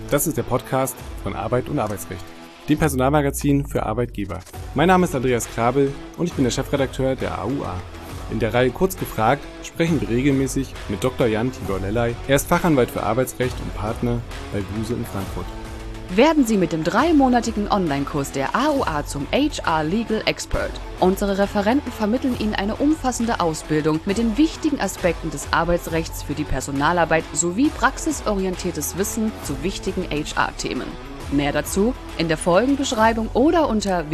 Das ist der Podcast von Arbeit und Arbeitsrecht, dem Personalmagazin für Arbeitgeber. Mein Name ist Andreas Krabel und ich bin der Chefredakteur der AUA. In der Reihe Kurz gefragt sprechen wir regelmäßig mit Dr. Jan Tibor Lellay. Er ist Fachanwalt für Arbeitsrecht und Partner bei Buse in Frankfurt. Werden Sie mit dem 3-monatigen Online-Kurs der AUA zum HR Legal Expert. Unsere Referenten vermitteln Ihnen eine umfassende Ausbildung mit den wichtigen Aspekten des Arbeitsrechts für die Personalarbeit sowie praxisorientiertes Wissen zu wichtigen HR-Themen. Mehr dazu in der Folgenbeschreibung oder unter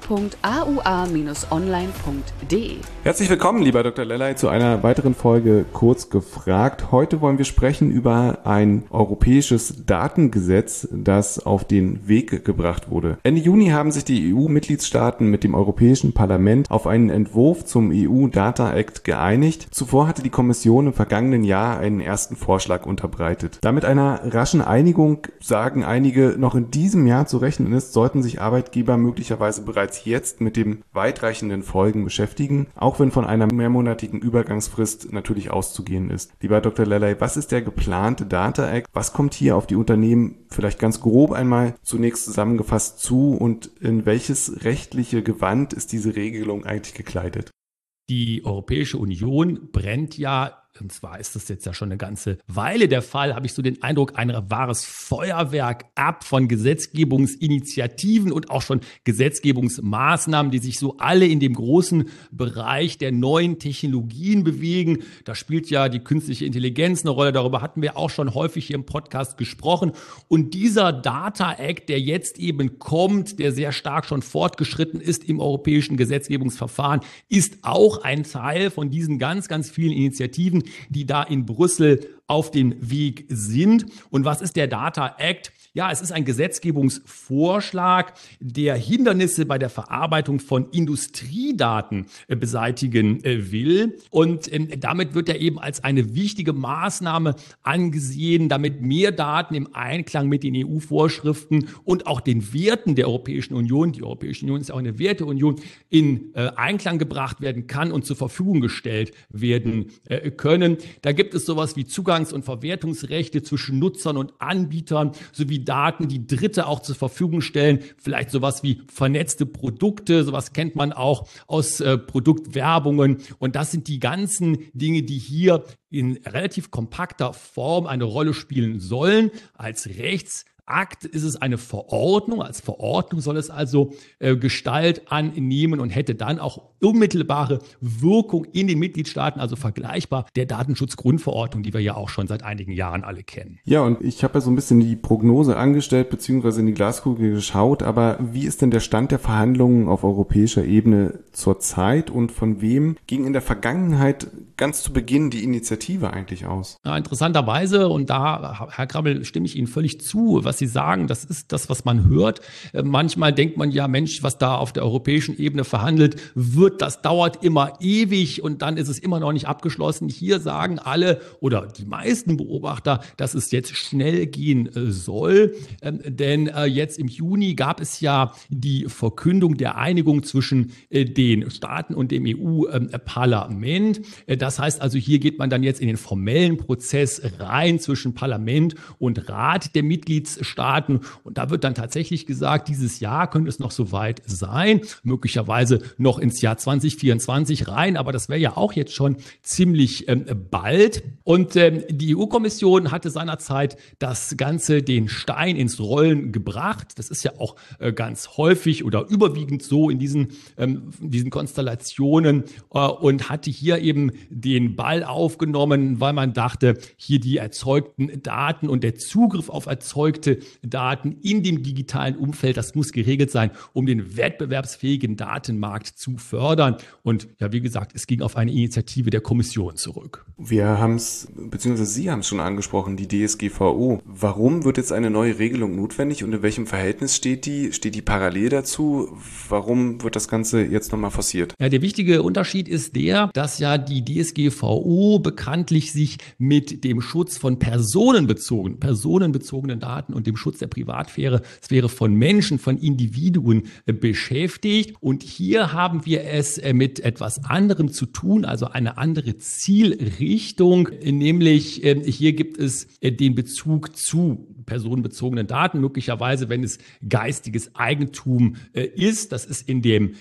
www.aua-online.de. Herzlich willkommen, lieber Dr. Lellay, zu einer weiteren Folge Kurz gefragt. Heute wollen wir sprechen über ein europäisches Datengesetz, das auf den Weg gebracht wurde. Ende Juni haben sich die EU-Mitgliedstaaten mit dem Europäischen Parlament auf einen Entwurf zum EU Data Act geeinigt. Zuvor hatte die Kommission im vergangenen Jahr einen ersten Vorschlag unterbreitet. Da mit einer raschen Einigung, sagen einige, noch in diesem Jahr zu rechnen ist, sollten sich Arbeitgeber möglicherweise bereits jetzt mit den weitreichenden Folgen beschäftigen, auch wenn von einer mehrmonatigen Übergangsfrist natürlich auszugehen ist. Lieber Dr. Lellay, was ist der geplante Data Act? Was kommt hier auf die Unternehmen vielleicht ganz grob einmal zunächst zusammengefasst zu und in welches rechtliche Gewand ist diese Regelung eigentlich gekleidet? Die Europäische Union brennt ja, und zwar ist das jetzt ja schon eine ganze Weile der Fall, habe ich so den Eindruck, ein wahres Feuerwerk ab von Gesetzgebungsinitiativen und auch schon Gesetzgebungsmaßnahmen, die sich so alle in dem großen Bereich der neuen Technologien bewegen. Da spielt ja die künstliche Intelligenz eine Rolle, darüber hatten wir auch schon häufig hier im Podcast gesprochen. Und dieser Data Act, der jetzt eben kommt, der sehr stark schon fortgeschritten ist im europäischen Gesetzgebungsverfahren, ist auch ein Teil von diesen ganz, ganz vielen Initiativen, die da in Brüssel auf dem Weg sind. Und was ist der Data Act? Ja, es ist ein Gesetzgebungsvorschlag, der Hindernisse bei der Verarbeitung von Industriedaten beseitigen will. Und damit wird er eben als eine wichtige Maßnahme angesehen, damit mehr Daten im Einklang mit den EU-Vorschriften und auch den Werten der Europäischen Union, die Europäische Union ist auch eine Werteunion, in Einklang gebracht werden kann und zur Verfügung gestellt werden können. Da gibt es sowas wie Zugangs- und Verwertungsrechte zwischen Nutzern und Anbietern sowie Daten, die Dritte auch zur Verfügung stellen. Vielleicht sowas wie vernetzte Produkte, sowas kennt man auch aus Produktwerbungen. Und das sind die ganzen Dinge, die hier in relativ kompakter Form eine Rolle spielen sollen. Als Rechtsakt ist es eine Verordnung. Als Verordnung soll es also Gestalt annehmen und hätte dann auch unmittelbare Wirkung in den Mitgliedstaaten, also vergleichbar der Datenschutzgrundverordnung, die wir ja auch schon seit einigen Jahren alle kennen. Ja, und ich habe ja so ein bisschen die Prognose angestellt, beziehungsweise in die Glaskugel geschaut, aber wie ist denn der Stand der Verhandlungen auf europäischer Ebene zurzeit und von wem ging in der Vergangenheit ganz zu Beginn die Initiative eigentlich aus? Ja, interessanterweise, und da, Herr Krabbel, stimme ich Ihnen völlig zu, was Sie sagen, das ist das, was man hört. Manchmal denkt man ja, Mensch, was da auf der europäischen Ebene verhandelt wird, das dauert immer ewig und dann ist es immer noch nicht abgeschlossen. Hier sagen alle oder die meisten Beobachter, dass es jetzt schnell gehen soll, denn jetzt im Juni gab es ja die Verkündung der Einigung zwischen den Staaten und dem EU-Parlament. Das heißt also, hier geht man dann jetzt in den formellen Prozess rein zwischen Parlament und Rat der Mitgliedstaaten und da wird dann tatsächlich gesagt, dieses Jahr könnte es noch so weit sein, möglicherweise noch ins Jahr 2024 rein, aber das wäre ja auch jetzt schon ziemlich bald. Und die EU-Kommission hatte seinerzeit das Ganze den Stein ins Rollen gebracht. Das ist ja auch ganz häufig oder überwiegend so in diesen Konstellationen und hatte hier eben den Ball aufgenommen, weil man dachte, hier die erzeugten Daten und der Zugriff auf erzeugte Daten in dem digitalen Umfeld, das muss geregelt sein, um den wettbewerbsfähigen Datenmarkt zu fördern. Und ja, wie gesagt, es ging auf eine Initiative der Kommission zurück. Wir haben es, beziehungsweise Sie haben es schon angesprochen, die DSGVO. Warum wird jetzt eine neue Regelung notwendig und in welchem Verhältnis steht die? Steht die parallel dazu? Warum wird das Ganze jetzt nochmal forciert? Ja, der wichtige Unterschied ist der, dass ja die DSGVO bekanntlich sich mit dem Schutz von personenbezogenen Daten und dem Schutz der Privatsphäre von Menschen, von Individuen beschäftigt. Und hier haben wir es mit etwas anderem zu tun, also eine andere Zielrichtung, nämlich hier gibt es den Bezug zu personenbezogenen Daten, möglicherweise, wenn es geistiges Eigentum ist. Das ist in dem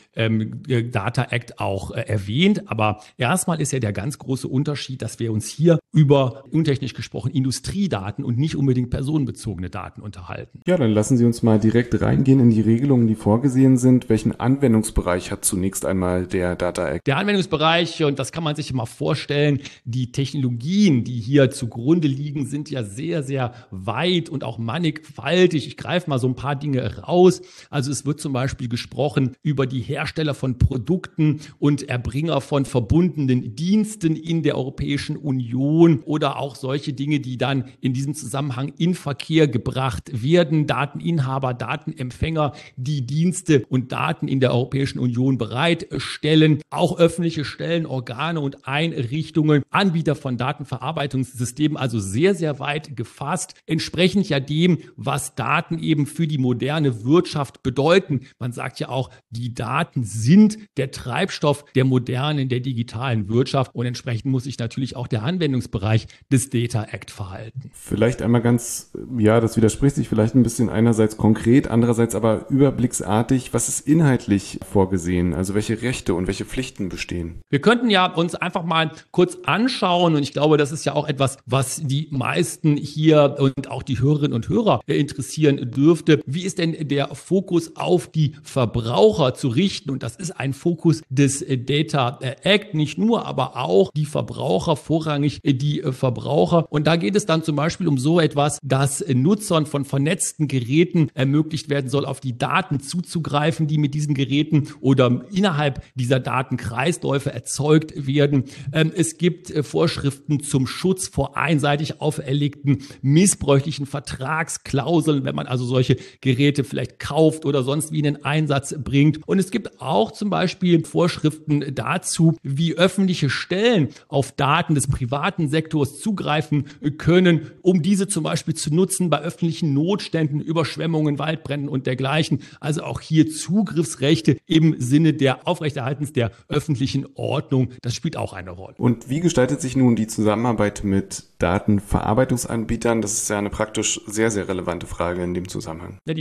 Data Act auch erwähnt. Aber erstmal ist ja der ganz große Unterschied, dass wir uns hier über, untechnisch gesprochen, Industriedaten und nicht unbedingt personenbezogene Daten unterhalten. Ja, dann lassen Sie uns mal direkt reingehen in die Regelungen, die vorgesehen sind. Welchen Anwendungsbereich hat zunächst einmal der Data Act? Der Anwendungsbereich, und das kann man sich mal vorstellen, die Technologien, die hier zugrunde liegen, sind ja sehr, sehr weit und auch mannigfaltig. Ich greife mal so ein paar Dinge raus. Also es wird zum Beispiel gesprochen über die Hersteller von Produkten und Erbringer von verbundenen Diensten in der Europäischen Union oder auch solche Dinge, die dann in diesem Zusammenhang in Verkehr gebracht werden. Dateninhaber, Datenempfänger, die Dienste und Daten in der Europäischen Union bereitstellen. Auch öffentliche Stellen, Organe und Einrichtungen, Anbieter von Datenverarbeitungssystemen, also sehr, sehr weit gefasst, entsprechend ja dem, was Daten eben für die moderne Wirtschaft bedeuten. Man sagt ja auch, die Daten sind der Treibstoff der modernen, der digitalen Wirtschaft und entsprechend muss sich natürlich auch der Anwendungsbereich des Data Act verhalten. Vielleicht einmal ganz, ja, das widerspricht sich vielleicht ein bisschen einerseits konkret, andererseits aber überblicksartig. Was ist inhaltlich vorgesehen? Also welche Rechte und welche Pflichten bestehen? Wir könnten ja uns einfach mal kurz anschauen und ich glaube, das ist ja auch etwas, was die meisten hier und auch die Hörerinnen und Hörer interessieren dürfte. Wie ist denn der Fokus auf die Verbraucher zu richten? Und das ist ein Fokus des Data Act, nicht nur, aber auch die Verbraucher, vorrangig die Verbraucher. Und da geht es dann zum Beispiel um so etwas, dass Nutzern von vernetzten Geräten ermöglicht werden soll, auf die Daten zuzugreifen, die mit diesen Geräten oder innerhalb dieser Datenkreisläufe erzeugt werden. Es gibt Vorschriften zum Schutz vor einseitig auferlegten missbräuchlichen Vertragsklauseln, wenn man also solche Geräte vielleicht kauft oder sonst wie in den Einsatz bringt. Und es gibt auch zum Beispiel Vorschriften dazu, wie öffentliche Stellen auf Daten des privaten Sektors zugreifen können, um diese zum Beispiel zu nutzen bei öffentlichen Notständen, Überschwemmungen, Waldbränden und dergleichen. Also auch hier Zugriffsrechte im Sinne der Aufrechterhaltens der öffentlichen Ordnung. Das spielt auch eine Rolle. Und wie gestaltet sich nun die Zusammenarbeit mit Datenverarbeitungsanbietern? Das ist ja eine praktisch sehr, sehr relevante Frage in dem Zusammenhang. Ja, die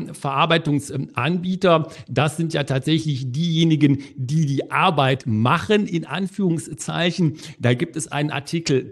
Datenverarbeitungsanbieter, das sind ja tatsächlich diejenigen, die die Arbeit machen, in Anführungszeichen. Da gibt es einen Artikel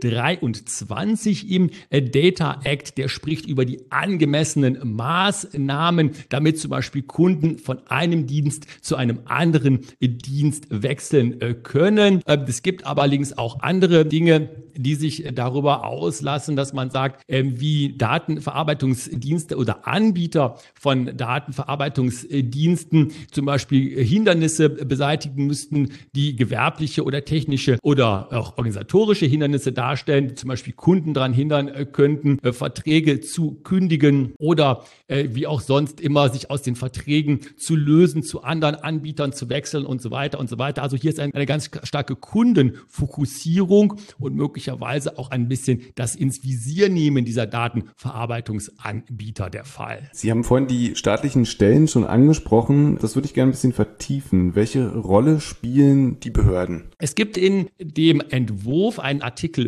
23 im Data Act, der spricht über die angemessenen Maßnahmen, damit zum Beispiel Kunden von einem Dienst zu einem anderen Dienst wechseln können. Es gibt aber allerdings auch andere Dinge, die sich darüber auslassen, dass man sagt, wie Datenverarbeitungsdienste oder Anbieter von Datenverarbeitungsdiensten zum Beispiel Hindernisse beseitigen müssten, die gewerbliche oder technische oder auch organisatorische Hindernisse darstellen, die zum Beispiel Kunden daran hindern könnten, Verträge zu kündigen oder wie auch sonst immer sich aus den Verträgen zu lösen, zu anderen Anbietern zu wechseln und so weiter und so weiter. Also hier ist eine ganz starke Kundenfokussierung und möglicherweise auch ein bisschen das ins Visier nehmen dieser Datenverarbeitungsanbieter der Fall. Sie haben vorhin die staatlichen Stellen schon angesprochen. Das würde ich gerne ein bisschen vertiefen. Welche Rolle spielen die Behörden? Es gibt in dem Entwurf einen Artikel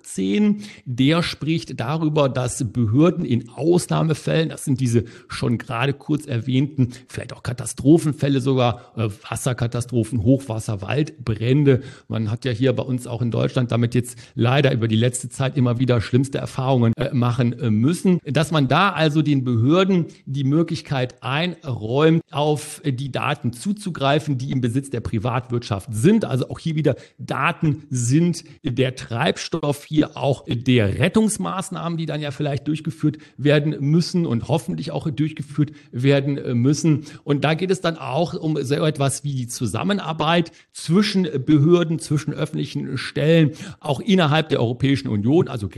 14, der spricht darüber, dass Behörden in Ausnahmefällen, das sind diese schon gerade kurz erwähnten, vielleicht auch Katastrophenfälle sogar, Wasserkatastrophen, Hochwasser, Waldbrände. Man hat ja hier bei uns auch in Deutschland damit jetzt leider über die letzte Zeit immer wieder schlimmste Erfahrungen machen müssen, dass man da also den Behörden die Möglichkeit einräumt, auf die Daten zuzugreifen, die im Besitz der Privatwirtschaft sind. Also auch hier wieder Daten sind der Treibstoff hier auch der Rettungsmaßnahmen, die dann ja vielleicht durchgeführt werden müssen und hoffentlich auch durchgeführt werden müssen. Und da geht es dann auch um so etwas wie die Zusammenarbeit zwischen Behörden, zwischen öffentlichen Stellen, auch innerhalb der Europäischen Union, also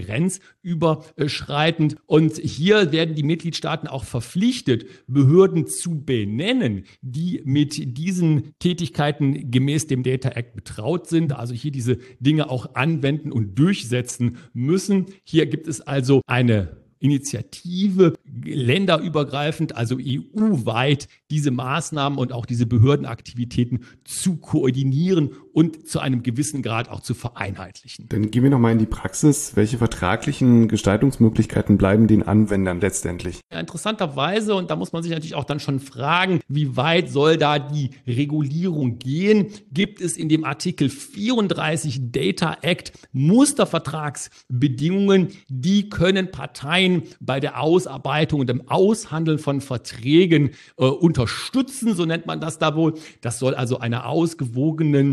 grenzüberschreitend. Und hier werden die Mitgliedstaaten auch verpflichtet, Behörden zu benennen, die mit diesen Tätigkeiten gemäß dem Data Act betraut sind, also hier diese Dinge auch anwenden und durchsetzen müssen. Hier gibt es also eine Initiative, länderübergreifend, also EU-weit, diese Maßnahmen und auch diese Behördenaktivitäten zu koordinieren und zu einem gewissen Grad auch zu vereinheitlichen. Dann gehen wir nochmal in die Praxis. Welche vertraglichen Gestaltungsmöglichkeiten bleiben den Anwendern letztendlich? Ja, interessanterweise, und da muss man sich natürlich auch dann schon fragen, wie weit soll da die Regulierung gehen? Gibt es in dem Artikel 34 Data Act Mustervertragsbedingungen, die können Parteien bei der Ausarbeitung und dem Aushandeln von Verträgen unterstützen, so nennt man das da wohl. Das soll also einer ausgewogenen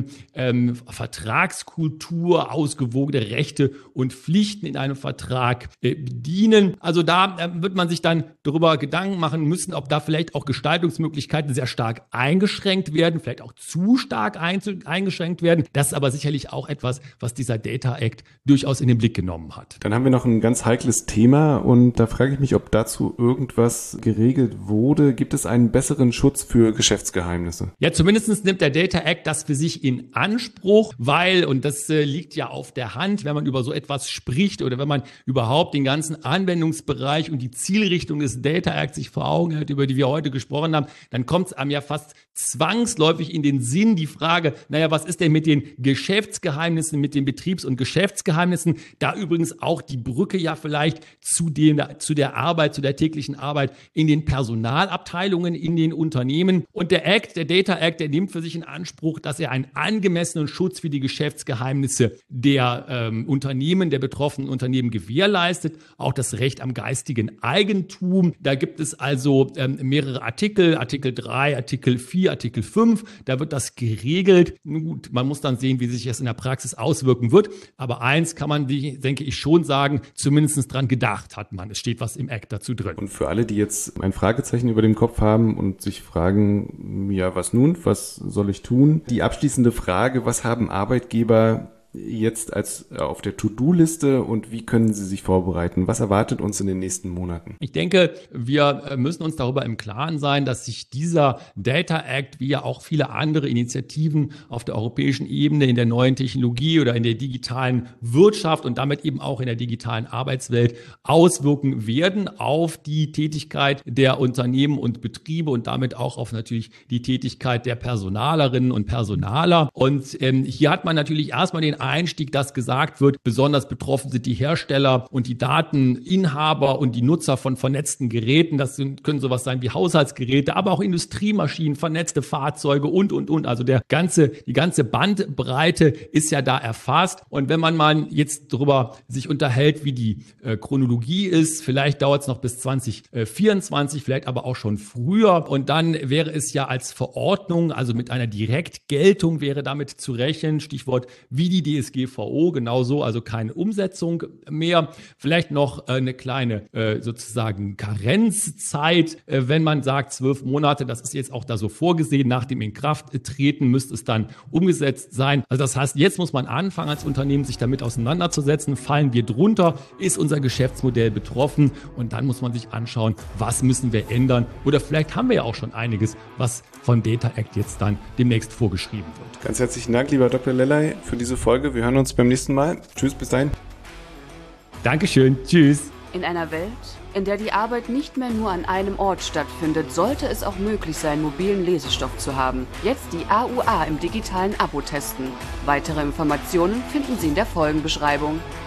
Vertragskultur, ausgewogene Rechte und Pflichten in einem Vertrag dienen. Also da wird man sich dann darüber Gedanken machen müssen, ob da vielleicht auch Gestaltungsmöglichkeiten sehr stark eingeschränkt werden, vielleicht auch zu stark eingeschränkt werden. Das ist aber sicherlich auch etwas, was dieser Data Act durchaus in den Blick genommen hat. Dann haben wir noch ein ganz heikles Thema und da frage ich mich, ob dazu irgendwas geregelt wurde. Gibt es einen besseren Schutz für Geschäftsgeheimnisse? Ja, zumindest nimmt der Data Act das für sich in Anspruch, weil, und das liegt ja auf der Hand, wenn man über so etwas spricht oder wenn man überhaupt den ganzen Anwendungsbereich und die Zielrichtung des Data Acts sich vor Augen hält, über die wir heute gesprochen haben, dann kommt es einem ja fast zwangsläufig in den Sinn, die Frage, was ist denn mit den Geschäftsgeheimnissen, mit den Betriebs- und Geschäftsgeheimnissen? Da übrigens auch die Brücke ja vielleicht zu der Arbeit, zu der täglichen Arbeit in den Personalabteilungen, in den Unternehmen. Und der Data Act, der nimmt für sich in Anspruch, dass er einen angemessenen Schutz für die Geschäftsgeheimnisse der Unternehmen, der betroffenen Unternehmen gewährleistet. Auch das Recht am geistigen Eigentum. Da gibt es also mehrere Artikel 3, Artikel 4, Artikel 5. Da wird das geregelt. Nun gut, man muss dann sehen, wie sich das in der Praxis auswirken wird. Aber eins kann man, denke ich, schon sagen, zumindest dran gedacht hat man. Es steht was im Act dazu drin. Und für alle, die jetzt ein Fragezeichen über dem Kopf haben und sich fragen, was nun? Was soll ich tun? Die abschließende Frage, was haben Arbeitgeber jetzt als auf der To-Do-Liste und wie können sie sich vorbereiten? Was erwartet uns in den nächsten Monaten? Ich denke, wir müssen uns darüber im Klaren sein, dass sich dieser Data Act, wie ja auch viele andere Initiativen auf der europäischen Ebene in der neuen Technologie oder in der digitalen Wirtschaft und damit eben auch in der digitalen Arbeitswelt auswirken werden auf die Tätigkeit der Unternehmen und Betriebe und damit auch auf natürlich die Tätigkeit der Personalerinnen und Personaler. Und hier hat man natürlich erstmal den Einstieg, dass gesagt wird, besonders betroffen sind die Hersteller und die Dateninhaber und die Nutzer von vernetzten Geräten. Das können sowas sein wie Haushaltsgeräte, aber auch Industriemaschinen, vernetzte Fahrzeuge und. Also die ganze Bandbreite ist ja da erfasst. Und wenn man mal jetzt darüber sich unterhält, wie die Chronologie ist, vielleicht dauert es noch bis 2024, vielleicht aber auch schon früher. Und dann wäre es ja als Verordnung, also mit einer Direktgeltung wäre damit zu rechnen, Stichwort wie die DSGVO, genauso, also keine Umsetzung mehr. Vielleicht noch eine kleine sozusagen Karenzzeit, wenn man sagt 12 Monate, das ist jetzt auch da so vorgesehen, nach dem Inkrafttreten müsste es dann umgesetzt sein. Also das heißt, jetzt muss man anfangen als Unternehmen, sich damit auseinanderzusetzen. Fallen wir drunter? Ist unser Geschäftsmodell betroffen? Und dann muss man sich anschauen, was müssen wir ändern? Oder vielleicht haben wir ja auch schon einiges, was von Data Act jetzt dann demnächst vorgeschrieben wird. Ganz herzlichen Dank, lieber Dr. Lellay, für diese Folge. Wir hören uns beim nächsten Mal. Tschüss, bis dahin. Dankeschön. Tschüss. In einer Welt, in der die Arbeit nicht mehr nur an einem Ort stattfindet, sollte es auch möglich sein, mobilen Lesestoff zu haben. Jetzt die AUA im digitalen Abo testen. Weitere Informationen finden Sie in der Folgenbeschreibung.